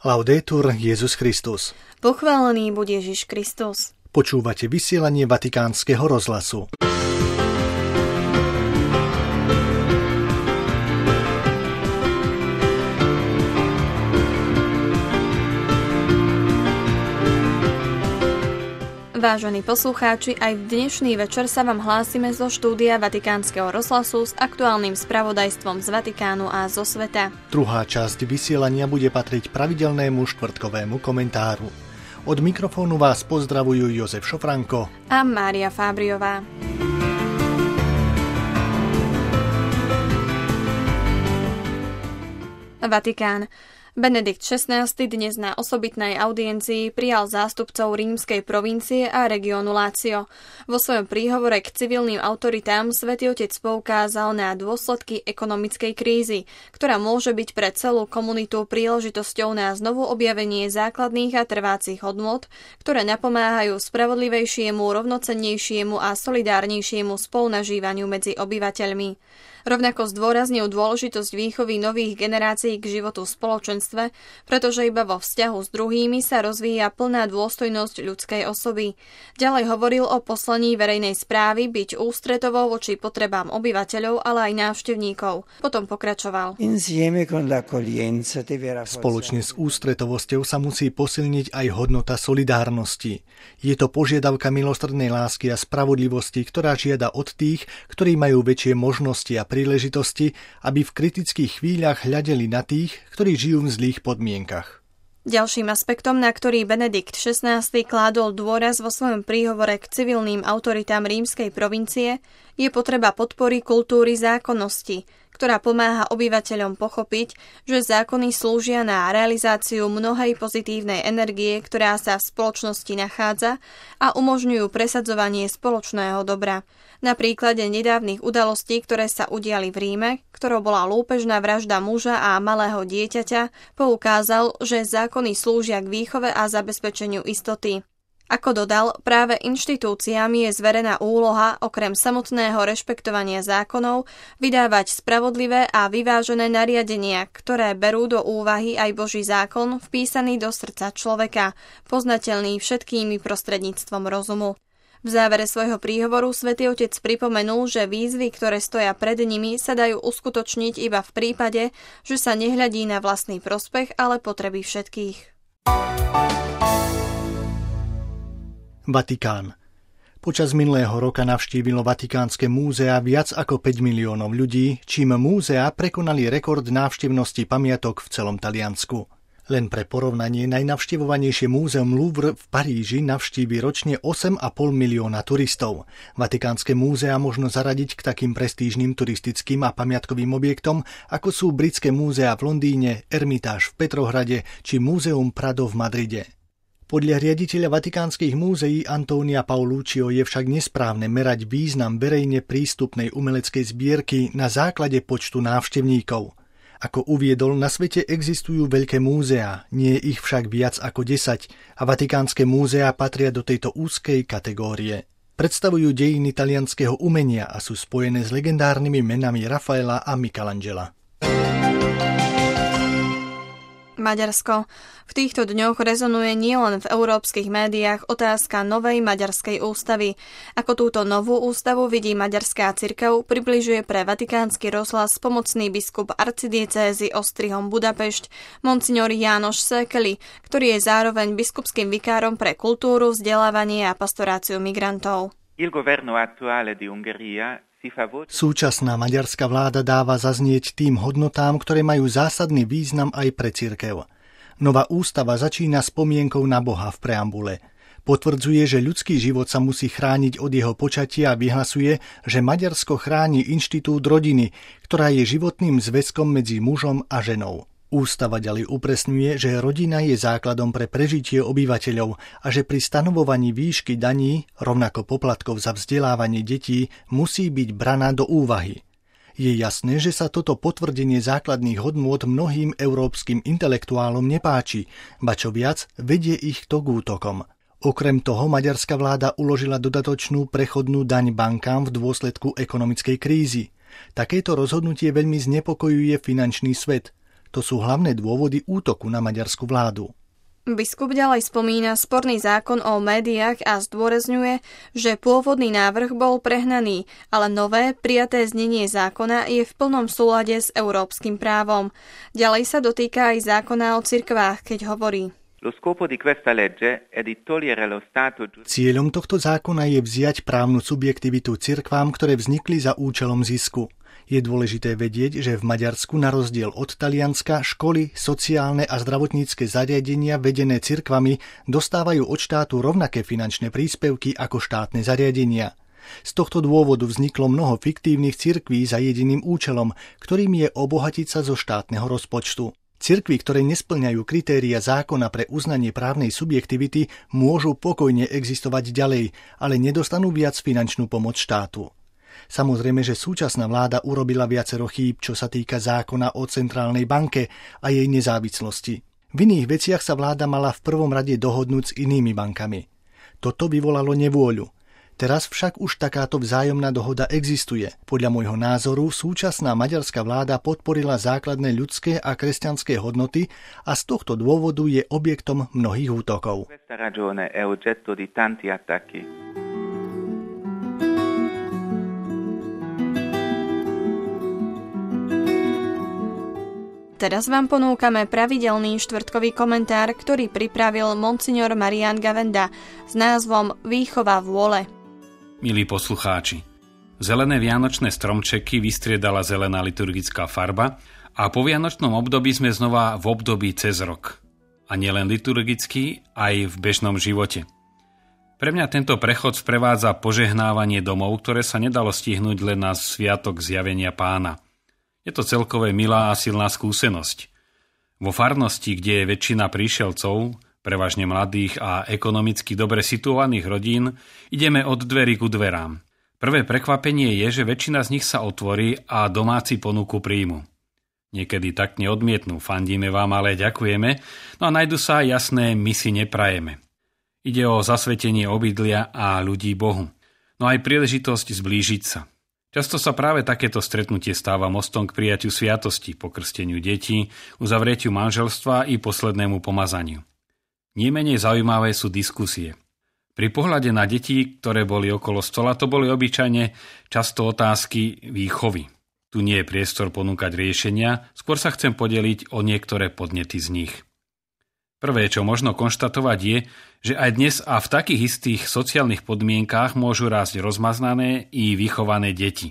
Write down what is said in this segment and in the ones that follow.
Laudetur Jesus Christus. Pochválený buď Ježiš Kristus. Počúvate vysielanie Vatikánskeho rozhlasu. Vážení poslucháči, aj v dnešný večer sa vám hlásime zo štúdia Vatikánskeho rozhlasu s aktuálnym spravodajstvom z Vatikánu a zo sveta. Druhá časť vysielania bude patriť pravidelnému štvrtkovému komentáru. Od mikrofónu vás pozdravujú Jozef Šofranko a Mária Fábriová. Vatikán. Benedikt XVI dnes na osobitnej audiencii prijal zástupcov rímskej provincie a regiónu Lácio. Vo svojom príhovore k civilným autoritám Svätý Otec poukázal na dôsledky ekonomickej krízy, ktorá môže byť pre celú komunitu príležitosťou na znovu objavenie základných a trvácich hodnôt, ktoré napomáhajú spravodlivejšiemu, rovnocennejšiemu a solidárnejšiemu spolunažívaniu medzi obyvateľmi. Rovnako zdôraznil dôležitosť výchovy nových generácií k životu v spoločenstve, pretože iba vo vzťahu s druhými sa rozvíja plná dôstojnosť ľudskej osoby. Ďalej hovoril o poslaní verejnej správy byť ústretovou voči potrebám obyvateľov, ale aj návštevníkov. Potom pokračoval. Spoločne s ústretovosťou sa musí posilniť aj hodnota solidárnosti. Je to požiadavka milosrdnej lásky a spravodlivosti, ktorá žiada od tých, ktorí majú väčšie možnosti a príležitosti, aby v kritických chvíľach hľadeli na tých, ktorí žijú v zlých podmienkach. Ďalším aspektom, na ktorý Benedikt XVI kládol dôraz vo svojom príhovore k civilným autoritám rímskej provincie, je potreba podpory kultúry zákonnosti, ktorá pomáha obyvateľom pochopiť, že zákony slúžia na realizáciu mnohej pozitívnej energie, ktorá sa v spoločnosti nachádza a umožňujú presadzovanie spoločného dobra. Na príklade nedávnych udalostí, ktoré sa udiali v Ríme, ktorou bola lúpežná vražda muža a malého dieťaťa, poukázal, že zákony slúžia k výchove a zabezpečeniu istoty. Ako dodal, práve inštitúciám je zverená úloha, okrem samotného rešpektovania zákonov, vydávať spravodlivé a vyvážené nariadenia, ktoré berú do úvahy aj Boží zákon, vpísaný do srdca človeka, poznateľný všetkými prostredníctvom rozumu. V závere svojho príhovoru Svätý Otec pripomenul, že výzvy, ktoré stoja pred nimi, sa dajú uskutočniť iba v prípade, že sa nehľadí na vlastný prospech, ale potreby všetkých. Vatikán. Počas minulého roka navštívilo Vatikánske múzea viac ako 5 miliónov ľudí, čím múzea prekonali rekord návštevnosti pamiatok v celom Taliansku. Len pre porovnanie najnavštevovanejšie múzeum Louvre v Paríži navštívi ročne 8,5 milióna turistov. Vatikánske múzea možno zaradiť k takým prestížnym turistickým a pamiatkovým objektom, ako sú Britské múzea v Londýne, Ermitáž v Petrohrade či Múzeum Prado v Madride. Podľa riaditeľa vatikánskych múzeí Antonia Paolucciho je však nesprávne merať význam verejne prístupnej umeleckej zbierky na základe počtu návštevníkov. Ako uviedol, na svete existujú veľké múzeá, nie je ich však viac ako 10 a vatikánske múzeá patria do tejto úzkej kategórie. Predstavujú dejiny talianskeho umenia a sú spojené s legendárnymi menami Rafaela a Michelangela. Maďarsko. V týchto dňoch rezonuje nielen v európskych médiách otázka novej maďarskej ústavy. Ako túto novú ústavu vidí maďarská cirkev, približuje pre Vatikánsky rozhlas pomocný biskup arcidiecézy Ostrihom Budapešť, monsignor János Székely, ktorý je zároveň biskupským vikárom pre kultúru, vzdelávanie a pastoráciu migrantov. Il governo attuale di Ungheria Súčasná maďarská vláda dáva zaznieť tým hodnotám, ktoré majú zásadný význam aj pre cirkev. Nová ústava začína spomienkou na Boha v preambule. Potvrdzuje, že ľudský život sa musí chrániť od jeho počatia a vyhlasuje, že Maďarsko chráni inštitút rodiny, ktorá je životným zväzkom medzi mužom a ženou. Ústava ďalej upresňuje, že rodina je základom pre prežitie obyvateľov a že pri stanovovaní výšky daní, rovnako poplatkov za vzdelávanie detí, musí byť braná do úvahy. Je jasné, že sa toto potvrdenie základných hodnôt mnohým európskym intelektuálom nepáči, ba čo viac, vedie ich to k útokom. Okrem toho maďarská vláda uložila dodatočnú prechodnú daň bankám v dôsledku ekonomickej krízy. Takéto rozhodnutie veľmi znepokojuje finančný svet. to sú hlavné dôvody útoku na maďarskú vládu. Biskup ďalej spomína sporný zákon o médiách a zdôrazňuje, že pôvodný návrh bol prehnaný, ale nové, prijaté znenie zákona je v plnom súlade s európskym právom. Ďalej sa dotýka aj zákona o cirkvách, keď hovorí: Cieľom tohto zákona je vziať právnu subjektivitu cirkvám, ktoré vznikli za účelom zisku. Je dôležité vedieť, že v Maďarsku na rozdiel od Talianska školy, sociálne a zdravotnícke zariadenia vedené cirkvami dostávajú od štátu rovnaké finančné príspevky ako štátne zariadenia. Z tohto dôvodu vzniklo mnoho fiktívnych cirkví za jediným účelom, ktorým je obohatiť sa zo štátneho rozpočtu. Cirkvi, ktoré nespĺňajú kritéria zákona pre uznanie právnej subjektivity, môžu pokojne existovať ďalej, ale nedostanú viac finančnú pomoc štátu. Samozrejme, že súčasná vláda urobila viacero chýb, čo sa týka zákona o centrálnej banke a jej nezávislosti. V iných veciach sa vláda mala v prvom rade dohodnúť s inými bankami. Toto vyvolalo nevôľu. Teraz však už takáto vzájomná dohoda existuje. Podľa môjho názoru súčasná maďarská vláda podporila základné ľudské a kresťanské hodnoty a z tohto dôvodu je objektom mnohých útokov. Teraz vám ponúkame pravidelný štvrtkový komentár, ktorý pripravil monsignor Marián Gavenda s názvom Výchova vôle. Milí poslucháči, zelené vianočné stromčeky vystriedala zelená liturgická farba a po vianočnom období sme znova v období cez rok. A nielen liturgicky, aj v bežnom živote. Pre mňa tento prechod sprevádza požehnávanie domov, ktoré sa nedalo stihnúť len na sviatok zjavenia Pána. Je to celkové milá a silná skúsenosť. Vo farnosti, kde je väčšina príšelcov, prevažne mladých a ekonomicky dobre situovaných rodín, ideme od dverí ku dverám. Prvé prekvapenie je, že väčšina z nich sa otvorí a domáci ponuku príjmu. Niekedy tak neodmietnú, fandíme vám, ale ďakujeme, no a nájdu sa aj jasné, my si neprajeme. Ide o zasvetenie obydlia a ľudí Bohu, no aj príležitosť zblížiť sa. Často sa práve takéto stretnutie stáva mostom k prijatiu sviatosti, pokrsteniu detí, uzavretiu manželstva i poslednému pomazaniu. Nemenej zaujímavé sú diskusie. Pri pohľade na deti, ktoré boli okolo stola, to boli obyčajne často otázky výchovy. Tu nie je priestor ponúkať riešenia, skôr sa chcem podeliť o niektoré podnety z nich. Prvé, čo možno konštatovať je, že aj dnes a v takých istých sociálnych podmienkách môžu rásť rozmaznané i vychované deti.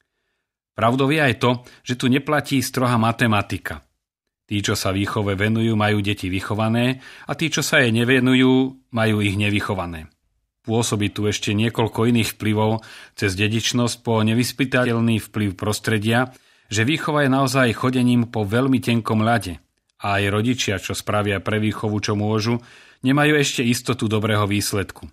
Pravdou je aj to, že tu neplatí strohá matematika. Tí, čo sa výchove venujú, majú deti vychované a tí, čo sa jej nevenujú, majú ich nevychované. Pôsobí tu ešte niekoľko iných vplyvov cez dedičnosť po nevyspytateľný vplyv prostredia, že výchova je naozaj chodením po veľmi tenkom ľade. A aj rodičia, čo spravia pre výchovu, čo môžu, nemajú ešte istotu dobrého výsledku.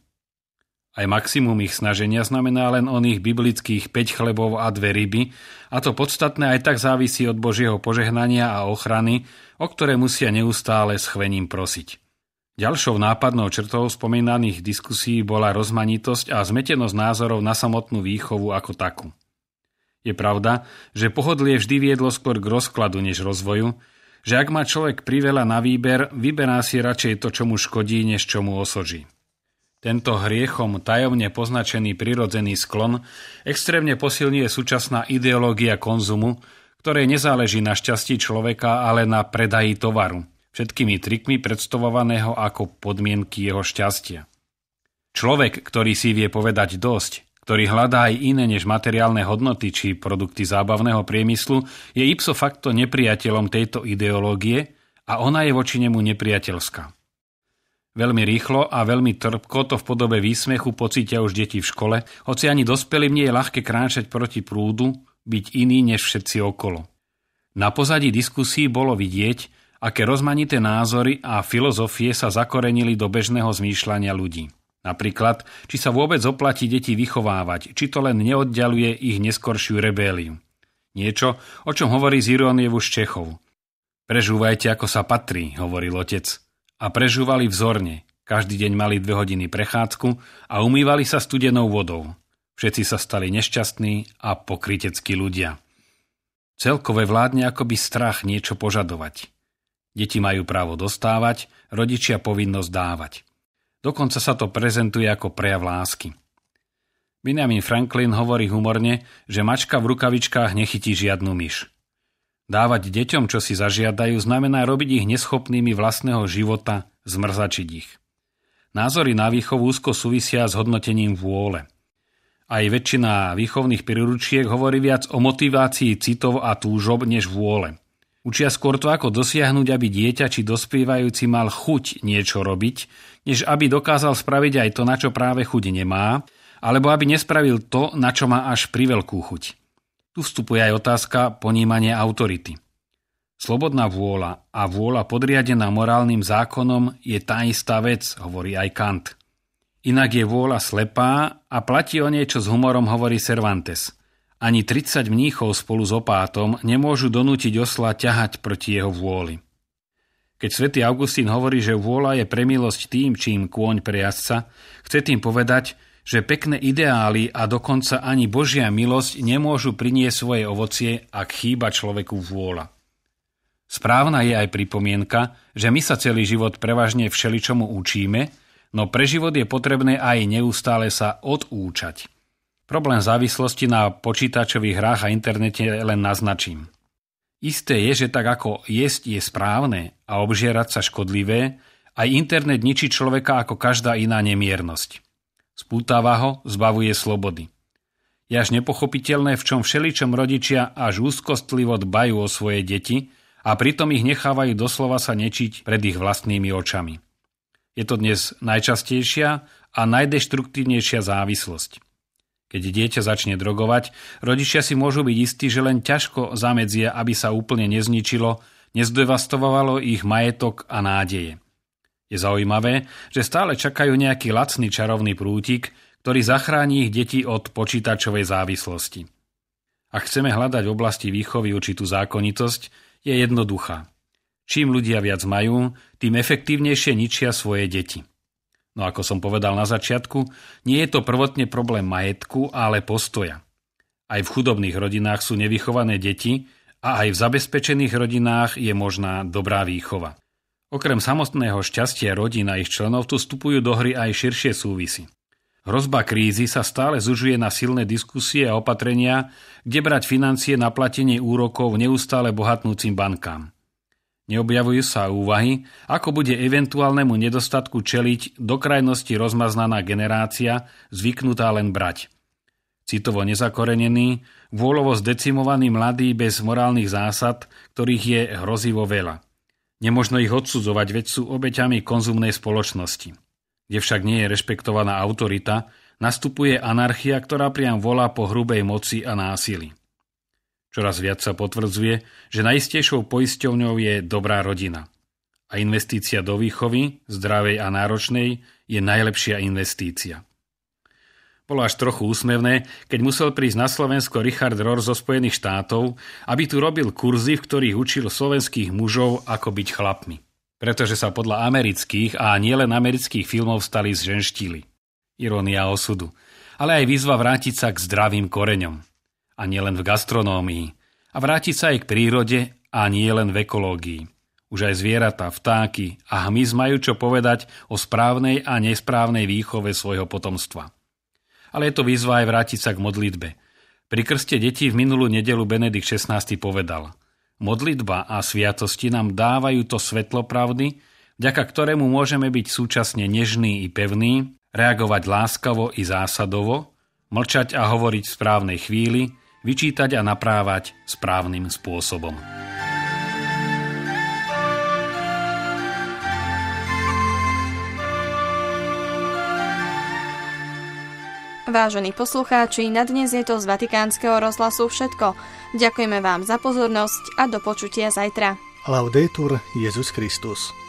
Aj maximum ich snaženia znamená len oných biblických 5 chlebov a 2 ryby, a to podstatné aj tak závisí od Božieho požehnania a ochrany, o ktoré musia neustále s chvením prosiť. Ďalšou nápadnou črtou spomínaných diskusí bola rozmanitosť a zmetenosť názorov na samotnú výchovu ako takú. Je pravda, že pohodlie vždy viedlo skôr k rozkladu než rozvoju, že ak má človek priveľa na výber, vyberá si radšej to, čo mu škodí, než čo mu osoží. Tento hriechom tajomne poznačený prirodzený sklon extrémne posilňuje súčasná ideológia konzumu, ktorej nezáleží na šťastí človeka, ale na predaji tovaru, všetkými trikmi predstavovaného ako podmienky jeho šťastia. Človek, ktorý si vie povedať dosť, ktorý hľadá aj iné než materiálne hodnoty či produkty zábavného priemyslu, je ipso facto nepriateľom tejto ideológie a ona je voči nemu nepriateľská. Veľmi rýchlo a veľmi trpko to v podobe výsmechu pocítia už deti v škole, hoci ani dospelým nie je ľahké kráčať proti prúdu, byť iný než všetci okolo. Na pozadí diskusí bolo vidieť, aké rozmanité názory a filozofie sa zakorenili do bežného zmýšľania ľudí. Napríklad, či sa vôbec oplatí deti vychovávať, či to len neoddialuje ich neskoršiu rebéliu. Niečo, o čom hovorí z Irónievu z Čechov. Prežúvajte, ako sa patrí, hovoril otec. A prežúvali vzorne. Každý deň mali 2 hodiny prechádzku a umývali sa studenou vodou. Všetci sa stali nešťastní a pokryteckí ľudia. Celkové vládne akoby strach niečo požadovať. Deti majú právo dostávať, rodičia povinnosť dávať. Dokonca sa to prezentuje ako prejav lásky. Benjamin Franklin hovorí humorne, že mačka v rukavičkách nechytí žiadnu myš. Dávať deťom, čo si zažiadajú, znamená robiť ich neschopnými vlastného života, zmrzačiť ich. Názory na výchovu úzko súvisia s hodnotením vôle. Aj väčšina výchovných príručiek hovorí viac o motivácii citov a túžob než vôle. Učia skôr to, ako dosiahnuť, aby dieťa či dospievajúci mal chuť niečo robiť, než aby dokázal spraviť aj to, na čo práve chuť nemá, alebo aby nespravil to, na čo má až priveľkú chuť. Tu vstupuje aj otázka ponímania autority. Slobodná vôľa a vôľa podriadená morálnym zákonom je tá istá vec, hovorí aj Kant. Inak je vôľa slepá a platí o nej, čo s humorom hovorí Cervantes. Ani 30 mníchov spolu s opátom nemôžu donútiť osla ťahať proti jeho vôli. Keď svätý Augustín hovorí, že vôľa je premilosť tým, čím kôň pre jazdca, chce tým povedať, že pekné ideály a dokonca ani Božia milosť nemôžu priniesť svoje ovocie, ak chýba človeku vôľa. Správna je aj pripomienka, že my sa celý život prevažne všeličomu učíme, no pre život je potrebné aj neustále sa odúčať. Problém závislosti na počítačových hrách a internete len naznačím. Isté je, že tak ako jesť je správne a obžierať sa škodlivé, aj internet ničí človeka ako každá iná nemiernosť. Spútava ho, zbavuje slobody. Je až nepochopiteľné, v čom všeličom rodičia až úzkostlivo dbajú o svoje deti a pritom ich nechávajú doslova sa nečiť pred ich vlastnými očami. Je to dnes najčastejšia a najdeštruktívnejšia závislosť. Keď dieťa začne drogovať, rodičia si môžu byť istí, že len ťažko zamedzia, aby sa úplne nezničilo, nezdevastovalo ich majetok a nádeje. Je zaujímavé, že stále čakajú nejaký lacný čarovný prútik, ktorý zachráni ich deti od počítačovej závislosti. Ak chceme hľadať v oblasti výchovy určitú zákonitosť, je jednoduchá. Čím ľudia viac majú, tým efektívnejšie ničia svoje deti. No ako som povedal na začiatku, nie je to prvotne problém majetku, ale postoja. Aj v chudobných rodinách sú nevychované deti a aj v zabezpečených rodinách je možná dobrá výchova. Okrem samotného šťastia rodín a ich členov tu vstupujú do hry aj širšie súvisy. Hrozba krízy sa stále zužuje na silné diskusie a opatrenia, kde brať financie na platenie úrokov neustále bohatnúcim bankám. Neobjavujú sa úvahy, ako bude eventuálnemu nedostatku čeliť do krajnosti rozmaznaná generácia, zvyknutá len brať. Citovo nezakorenený, vôľovo zdecimovaní mladí bez morálnych zásad, ktorých je hrozivo veľa. Nemožno ich odsudzovať, veď sú obeťami konzumnej spoločnosti. Kde však nie je rešpektovaná autorita, nastupuje anarchia, ktorá priam volá po hrubej moci a násilí. Čoraz viac sa potvrdzuje, že najistejšou poisťovňou je dobrá rodina. A investícia do výchovy, zdravej a náročnej, je najlepšia investícia. Bolo až trochu úsmevné, keď musel prísť na Slovensko Richard Rohr zo Spojených štátov, aby tu robil kurzy, v ktorých učil slovenských mužov, ako byť chlapmi. Pretože sa podľa amerických a nielen amerických filmov stali zženštili. Irónia osudu. Ale aj výzva vrátiť sa k zdravým koreňom. A nielen v gastronómii. A vrátiť sa aj k prírode a nielen v ekológii. Už aj zvieratá, vtáky a hmyz majú čo povedať o správnej a nesprávnej výchove svojho potomstva. Ale je to výzva aj vrátiť sa k modlitbe. Pri krste detí v minulú nedeľu Benedikt XVI povedal: modlitba a sviatosti nám dávajú to svetlo pravdy, vďaka ktorému môžeme byť súčasne nežní i pevní, reagovať láskavo i zásadovo, mlčať a hovoriť v správnej chvíli, vyčítať a naprávať správnym spôsobom. Vážení poslucháči, na dnes je to z Vatikánskeho rozhlasu všetko. Ďakujeme vám za pozornosť a do počutia zajtra. Laudetur Jesus Christus.